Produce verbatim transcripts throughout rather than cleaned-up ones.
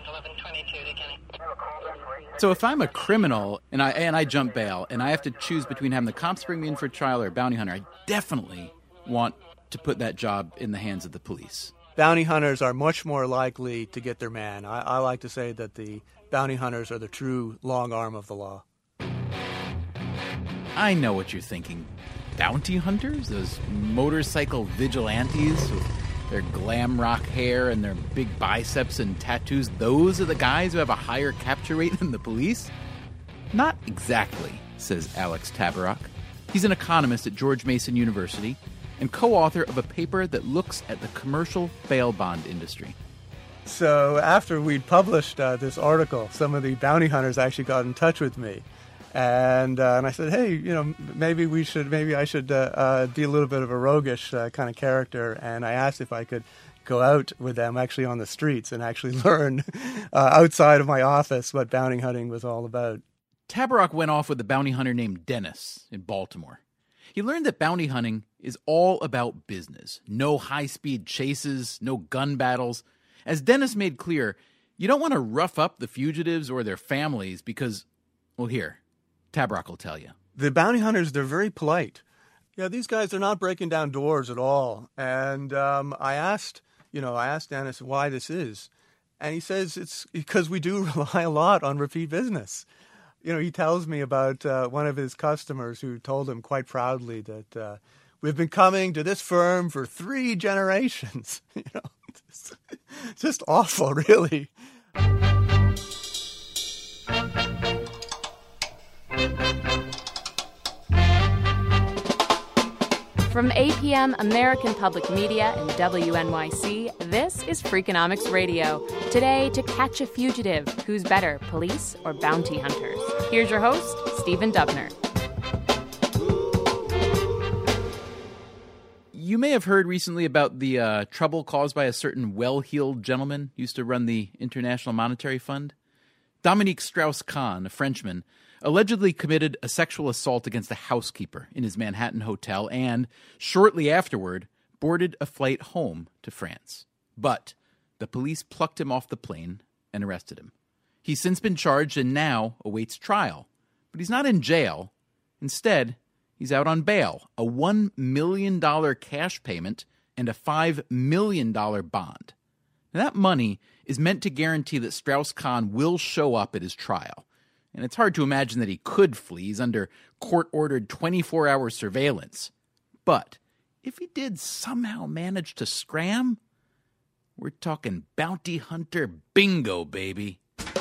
So if I'm a criminal and I and I jump bail and I have to choose between having the cops bring me in for trial or a bounty hunter, I definitely want to put that job in the hands of the police. Bounty hunters are much more likely to get their man. I, I like to say that the bounty hunters are the true long arm of the law. I know what you're thinking. Bounty hunters? Those motorcycle vigilantes with their glam rock hair and their big biceps and tattoos, those are the guys who have a higher capture rate than the police? Not exactly, says Alex Tabarrok. He's an economist at George Mason University and co-author of a paper that looks at the commercial bail bond industry. So after we'd published uh, this article, some of the bounty hunters actually got in touch with me. And uh, and I said, hey, you know, maybe we should, maybe I should uh, uh, be a little bit of a roguish uh, kind of character. And I asked if I could go out with them actually on the streets and actually learn uh, outside of my office what bounty hunting was all about. Tabarrok went off with a bounty hunter named Dennis in Baltimore. He learned that bounty hunting is all about business. No high-speed chases, no gun battles. As Dennis made clear, you don't want to rough up the fugitives or their families because, well, here, Tabarrok will tell you. The bounty hunters, they're very polite. Yeah, these guys are not breaking down doors at all. And um, I asked, you know, I asked Dennis why this is. And he says it's because we do rely a lot on repeat business. You know, he tells me about uh, one of his customers who told him quite proudly that uh, we've been coming to this firm for three generations. You know, it's just awful, really. From A P M American Public Media and W N Y C, this is Freakonomics Radio. Today, to catch a fugitive, who's better, police or bounty hunters? Here's your host, Stephen Dubner. You may have heard recently about the uh, trouble caused by a certain well-heeled gentleman who used to run the International Monetary Fund. Dominique Strauss-Kahn, a Frenchman, allegedly committed a sexual assault against a housekeeper in his Manhattan hotel and, shortly afterward, boarded a flight home to France. But the police plucked him off the plane and arrested him. He's since been charged and now awaits trial. But he's not in jail. Instead, he's out on bail, a one million dollars cash payment and a five million dollars bond. Now, that money is meant to guarantee that Strauss-Kahn will show up at his trial. And it's hard to imagine that he could flee. He's under court-ordered twenty-four hour surveillance. But if he did somehow manage to scram, we're talking bounty hunter bingo, baby.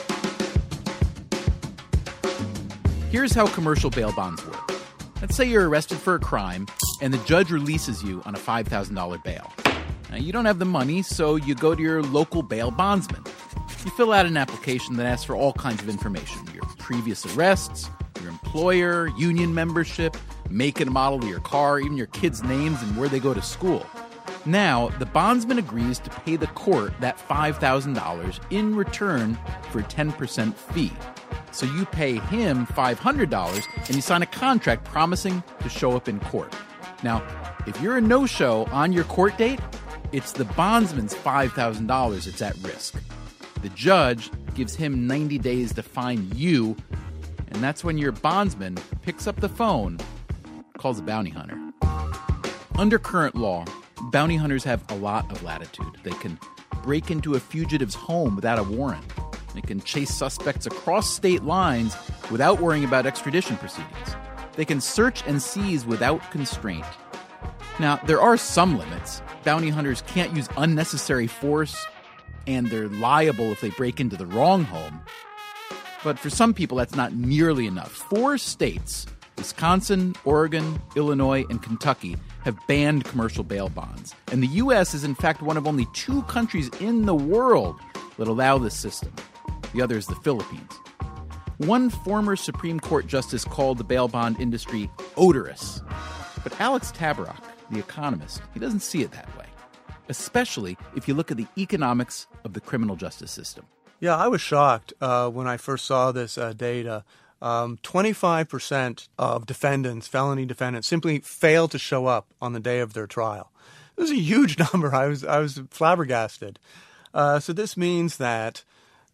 Here's how commercial bail bonds work. Let's say you're arrested for a crime, and the judge releases you on a five thousand dollars bail. Now, you don't have the money, so you go to your local bail bondsman. You fill out an application that asks for all kinds of information. Your previous arrests, your employer, union membership, make and model of your car, even your kids' names and where they go to school. Now, the bondsman agrees to pay the court that five thousand dollars in return for a ten percent fee. So you pay him five hundred dollars and you sign a contract promising to show up in court. Now, if you're a no-show on your court date, it's the bondsman's five thousand dollars that's at risk. The judge gives him ninety days to find you, and that's when your bondsman picks up the phone, calls a bounty hunter. Under current law, bounty hunters have a lot of latitude. They can break into a fugitive's home without a warrant. They can chase suspects across state lines without worrying about extradition proceedings. They can search and seize without constraint. Now, there are some limits. Bounty hunters can't use unnecessary force, and they're liable if they break into the wrong home. But for some people, that's not nearly enough. Four states, Wisconsin, Oregon, Illinois, and Kentucky, have banned commercial bail bonds. And the U S is, in fact, one of only two countries in the world that allow this system. The other is the Philippines. One former Supreme Court justice called the bail bond industry odorous. But Alex Tabarrok, the economist, he doesn't see it that way, especially if you look at the economics of the criminal justice system. Yeah, I was shocked uh, when I first saw this uh, data. Um, twenty-five percent of defendants, felony defendants, simply fail to show up on the day of their trial. It was a huge number. I was I was flabbergasted. Uh, so this means that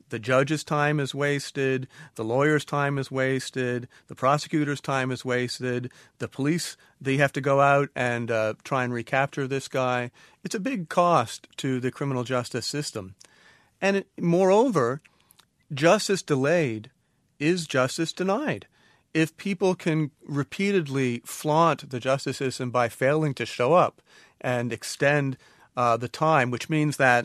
the judge's time is wasted, the lawyer's time is wasted, the prosecutor's time is wasted, the police, they have to go out and uh, try and recapture this guy. It's a big cost to the criminal justice system. And it, moreover, justice delayed is justice denied. If people can repeatedly flaunt the justice system by failing to show up and extend uh, the time, which means that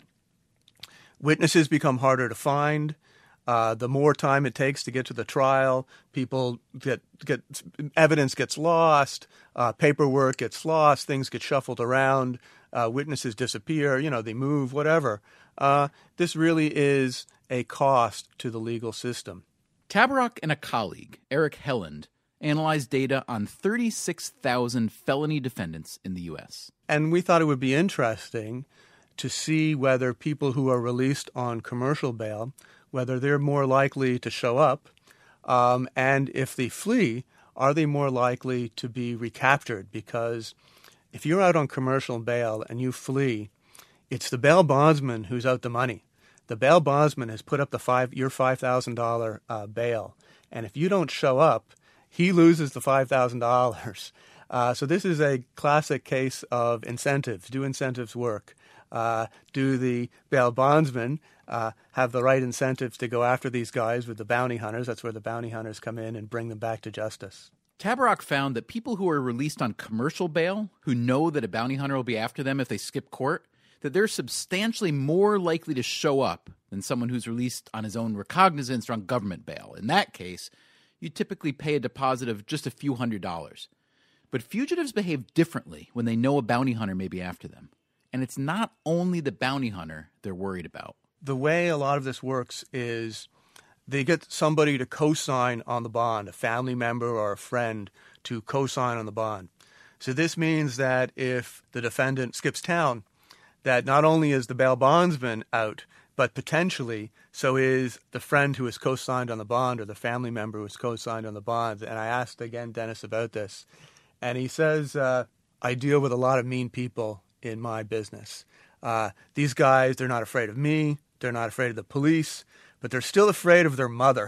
witnesses become harder to find. Uh, the more time it takes to get to the trial, people get get evidence gets lost, uh, paperwork gets lost, things get shuffled around, uh, witnesses disappear, you know, they move, whatever. Uh, this really is a cost to the legal system. Tabarrok and a colleague, Eric Helland, analyzed data on thirty-six thousand felony defendants in the U S. And we thought it would be interesting to see whether people who are released on commercial bail, whether they're more likely to show up, um, and if they flee, are they more likely to be recaptured? Because if you're out on commercial bail and you flee, it's the bail bondsman who's out the money. The bail bondsman has put up the five your five thousand dollars uh, bail, and if you don't show up, he loses the five thousand dollars. Uh, so this is a classic case of incentives. Do incentives work? Uh, do the bail bondsmen uh, have the right incentives to go after these guys with the bounty hunters? That's where the bounty hunters come in and bring them back to justice. Tabarrok found that people who are released on commercial bail, who know that a bounty hunter will be after them if they skip court, that they're substantially more likely to show up than someone who's released on his own recognizance or on government bail. In that case, you typically pay a deposit of just a few hundred dollars. But fugitives behave differently when they know a bounty hunter may be after them. And it's not only the bounty hunter they're worried about. The way a lot of this works is they get somebody to co-sign on the bond, a family member or a friend to co-sign on the bond. So this means that if the defendant skips town, that not only is the bail bondsman out, but potentially so is the friend who has co-signed on the bond or the family member who has co-signed on the bond. And I asked again Dennis about this, and he says, uh, I deal with a lot of mean people in my business. Uh, these guys, they're not afraid of me. They're not afraid of the police, but they're still afraid of their mother.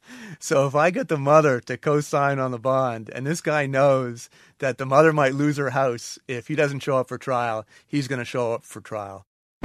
So if I get the mother to co-sign on the bond, and this guy knows that the mother might lose her house if he doesn't show up for trial, he's going to show up for trial.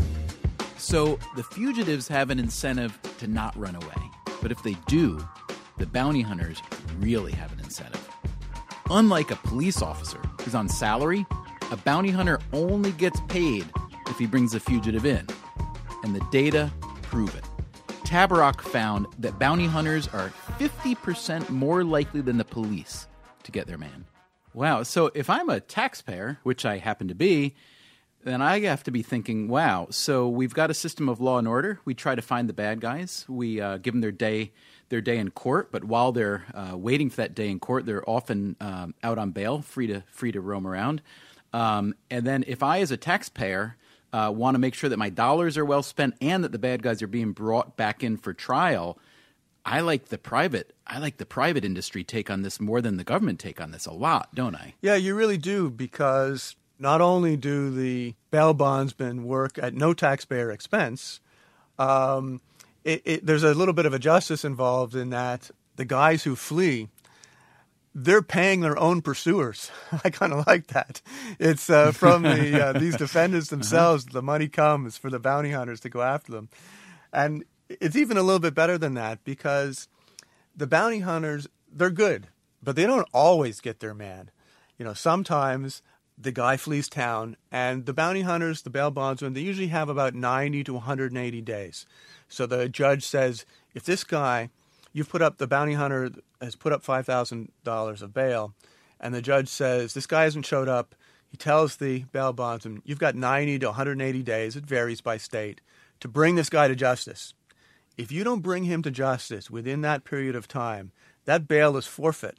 So the fugitives have an incentive to not run away. But if they do, the bounty hunters really have an incentive. Unlike a police officer who's on salary, a bounty hunter only gets paid if he brings a fugitive in. And the data prove it. Tabarrok found that bounty hunters are fifty percent more likely than the police to get their man. Wow, so if I'm a taxpayer, which I happen to be, then I have to be thinking, wow, so we've got a system of law and order. We try to find the bad guys. We uh, give them their day their day in court, but while they're uh, waiting for that day in court, they're often um, out on bail, free to free to roam around. Um, and then if I, as a taxpayer, uh, want to make sure that my dollars are well spent and that the bad guys are being brought back in for trial, I like the private. I like the private industry take on this more than the government take on this a lot, don't I? Yeah, you really do, because not only do the bail bondsmen work at no taxpayer expense, um, it, it, there's a little bit of a justice involved in that the guys who flee, they're paying their own pursuers. I kind of like that. It's uh, from the uh, these defendants themselves. Uh-huh. The money comes for the bounty hunters to go after them. And it's even a little bit better than that, because the bounty hunters, they're good, but they don't always get their man. You know, sometimes the guy flees town, and the bounty hunters, the bail bondsmen, they usually have about ninety to one hundred eighty days. So the judge says, if this guy, you've put up, the bounty hunter has put up five thousand dollars of bail, and the judge says, this guy hasn't showed up. He tells the bail bondsman, you've got ninety to one hundred eighty days, it varies by state, to bring this guy to justice. If you don't bring him to justice within that period of time, that bail is forfeit.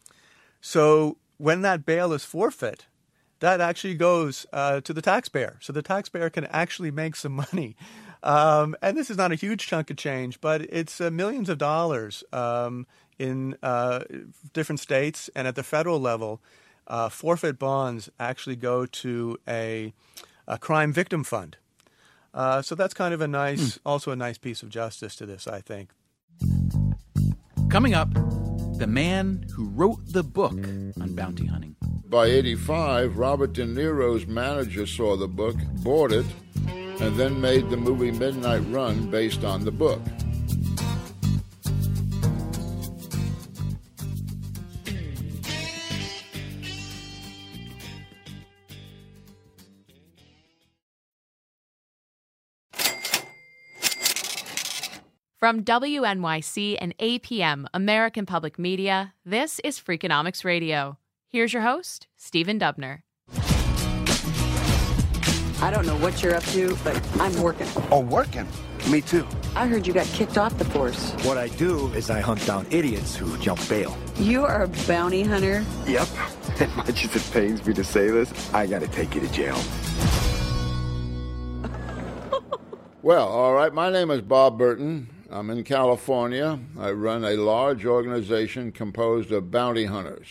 So when that bail is forfeit, that actually goes uh, to the taxpayer. So the taxpayer can actually make some money. Um, and this is not a huge chunk of change, but it's uh, millions of dollars um, in uh, different states. And at the federal level, uh, forfeit bonds actually go to a, a crime victim fund. Uh, so that's kind of a nice, mm. also a nice piece of justice to this, I think. Coming up, the man who wrote the book on bounty hunting. By eighty-five, Robert De Niro's manager saw the book, bought it, and then made the movie Midnight Run based on the book. From W N Y C and A P M, American Public Media, this is Freakonomics Radio. Here's your host, Stephen Dubner. I don't know what you're up to, but I'm working. Oh, working? Me too. I heard you got kicked off the force. What I do is I hunt down idiots who jump bail. You are a bounty hunter? Yep. As much as it pains me to say this, I gotta take you to jail. Well, all right, my name is Bob Burton. I'm in California. I run a large organization composed of bounty hunters.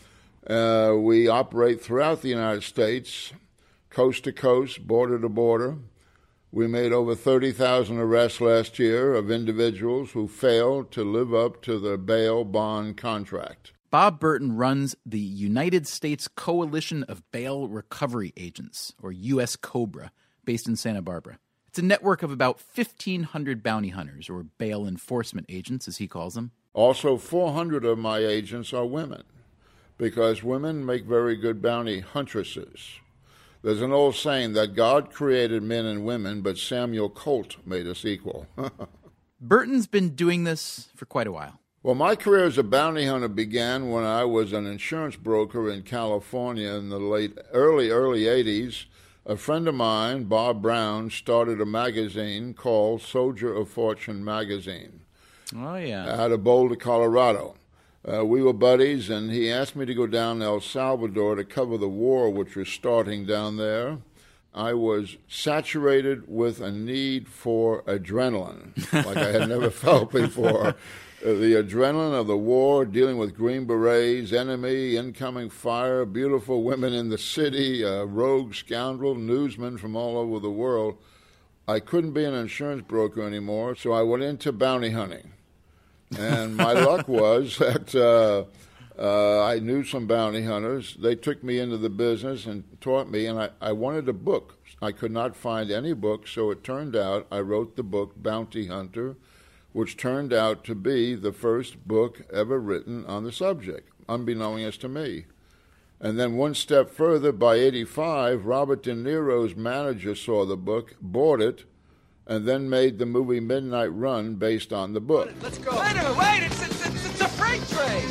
Uh, we operate throughout the United States, coast to coast, border to border. We made over thirty thousand arrests last year of individuals who failed to live up to their bail bond contract. Bob Burton runs the United States Coalition of Bail Recovery Agents, or U S COBRA, based in Santa Barbara. It's a network of about fifteen hundred bounty hunters, or bail enforcement agents, as he calls them. Also, four hundred of my agents are women, because women make very good bounty huntresses. There's an old saying that God created men and women, but Samuel Colt made us equal. Burton's been doing this for quite a while. Well, my career as a bounty hunter began when I was an insurance broker in California in the late, early, early eighties. A friend of mine, Bob Brown, started a magazine called Soldier of Fortune magazine. Oh, yeah. Out of Boulder, Colorado. Uh, we were buddies, and he asked me to go down to El Salvador to cover the war, which was starting down there. I was saturated with a need for adrenaline, like I had never felt before. The adrenaline of the war, dealing with Green Berets, enemy, incoming fire, beautiful women in the city, a rogue scoundrel, newsmen from all over the world. I couldn't be an insurance broker anymore, so I went into bounty hunting. And my luck was that uh, uh, I knew some bounty hunters. They took me into the business and taught me, and I, I wanted a book. I could not find any book, so it turned out I wrote the book Bounty Hunter, which turned out to be the first book ever written on the subject, unbeknownst to me. And then one step further, by eighty-five, Robert De Niro's manager saw the book, bought it, and then made the movie Midnight Run based on the book. Let's go. Wait a minute, wait, it's, it's, it's, it's a freight train.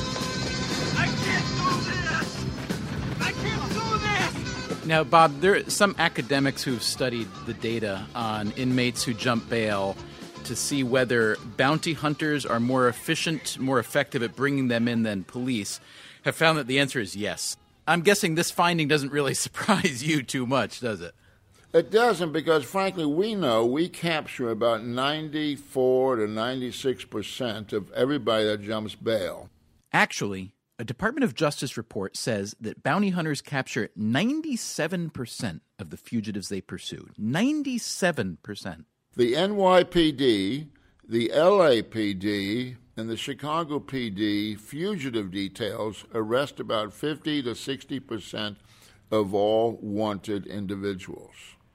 I can't do this. I can't do this. Now, Bob, there are some academics who've studied the data on inmates who jump bail to see whether bounty hunters are more efficient, more effective at bringing them in than police, have found that the answer is yes. I'm guessing this finding doesn't really surprise you too much, does it? It doesn't, because frankly, we know we capture about ninety-four to ninety-six percent of everybody that jumps bail. Actually, a Department of Justice report says that bounty hunters capture ninety-seven percent of the fugitives they pursue. ninety-seven percent. The N Y P D, the L A P D, and the Chicago P D fugitive details arrest about fifty to sixty percent of all wanted individuals.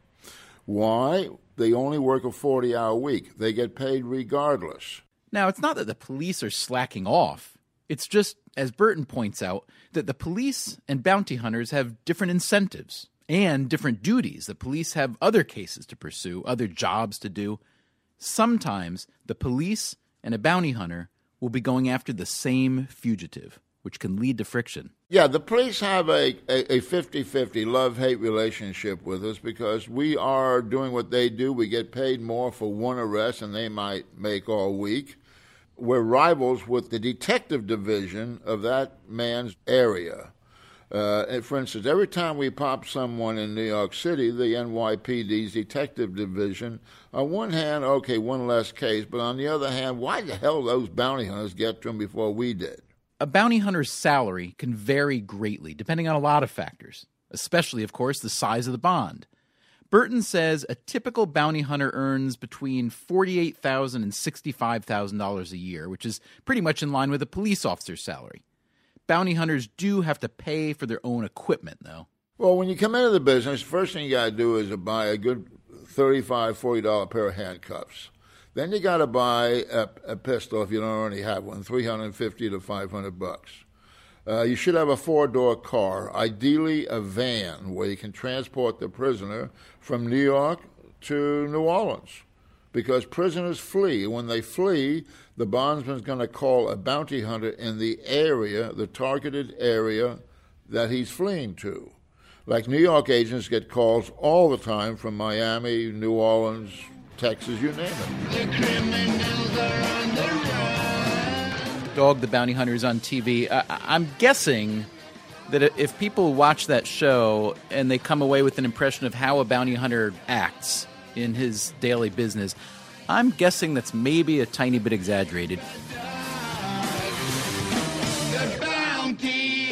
Why? They only work a forty-hour week. They get paid regardless. Now, it's not that the police are slacking off. It's just, as Burton points out, that the police and bounty hunters have different incentives and different duties. The police have other cases to pursue, other jobs to do. Sometimes the police and a bounty hunter will be going after the same fugitive, which can lead to friction. Yeah, the police have a, a, a fifty-fifty love-hate relationship with us because we are doing what they do. We get paid more for one arrest than they might make all week. We're rivals with the detective division of that man's area. Uh, for instance, every time we pop someone in New York City, the N Y P D's detective division, on one hand, okay, one less case, but on the other hand, why the hell those bounty hunters get to them before we did? A bounty hunter's salary can vary greatly depending on a lot of factors, especially, of course, the size of the bond. Burton says a typical bounty hunter earns between forty-eight thousand dollars and sixty-five thousand dollars a year, which is pretty much in line with a police officer's salary. Bounty hunters do have to pay for their own equipment, though. Well, when you come into the business, first thing you got to do is buy a good thirty-five dollars, forty dollars pair of handcuffs. Then you got to buy a, a pistol if you don't already have one, three hundred fifty to five hundred bucks. Uh, you should have a four-door car, ideally a van, where you can transport the prisoner from New York to New Orleans. Because prisoners flee. When they flee, the bondsman's going to call a bounty hunter in the area, the targeted area that he's fleeing to. Like New York agents get calls all the time from Miami, New Orleans, Texas, you name it. The criminals are on the run. Dog the Bounty Hunter is on T V. I- I'm guessing that if people watch that show and they come away with an impression of how a bounty hunter acts in his daily business, I'm guessing that's maybe a tiny bit exaggerated. The bounty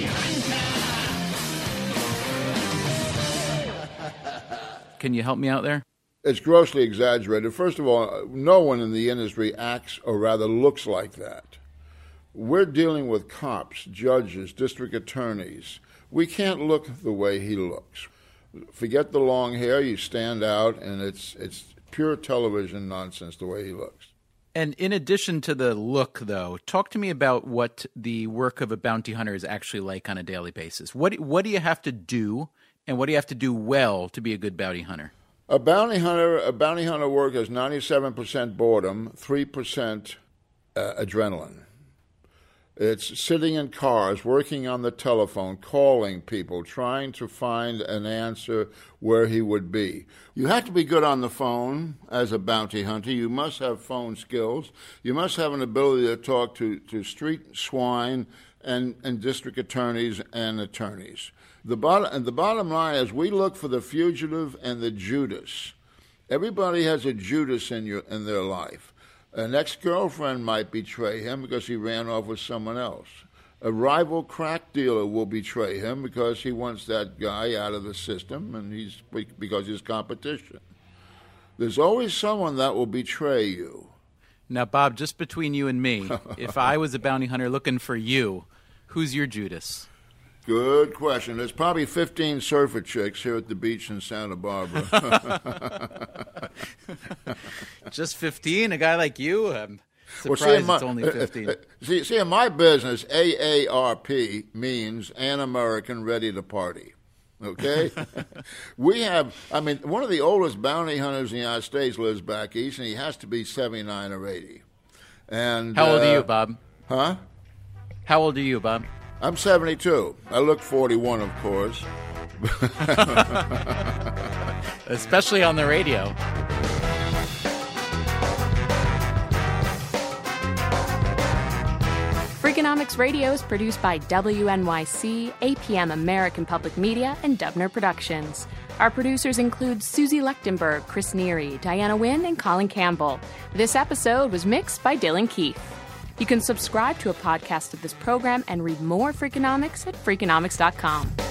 Can you help me out there? It's grossly exaggerated. First of all, no one in the industry acts or rather looks like that. We're dealing with cops, judges, district attorneys. We can't look the way he looks. Forget the long hair, you stand out, and it's it's pure television nonsense the way he looks. And in addition to the look, though, talk to me about what the work of a bounty hunter is actually like on a daily basis. What what do you have to do, and what do you have to do well to be a good bounty hunter? A bounty hunter, a bounty hunter work is ninety-seven percent boredom, three percent uh, adrenaline. It's sitting in cars, working on the telephone, calling people, trying to find an answer where he would be. You have to be good on the phone as a bounty hunter. You must have phone skills. You must have an ability to talk to, to street swine and, and district attorneys and attorneys. The bottom, the bottom line is we look for the fugitive and the Judas. Everybody has a Judas in your in their life. An ex-girlfriend might betray him because he ran off with someone else. A rival crack dealer will betray him because he wants that guy out of the system and he's because he's competition. There's always someone that will betray you. Now, Bob, just between you and me, if I was a bounty hunter looking for you, who's your Judas? Good question. There's probably fifteen surfer chicks here at the beach in Santa Barbara. Just fifteen? A guy like you? I'm surprised well, see, my, it's only fifteen. Uh, uh, see, see, in my business, A A R P means an American ready to party. Okay? We have, I mean, one of the oldest bounty hunters in the United States lives back east, and he has to be seventy-nine or eighty. And How old uh, are you, Bob? Huh? How old are you, Bob? I'm seventy-two. I look forty-one, of course. Especially on the radio. Freakonomics Radio is produced by W N Y C, A P M American Public Media, and Dubner Productions. Our producers include Susie Lechtenberg, Chris Neary, Diana Wynn, and Colin Campbell. This episode was mixed by Dylan Keith. You can subscribe to a podcast of this program and read more Freakonomics at Freakonomics dot com.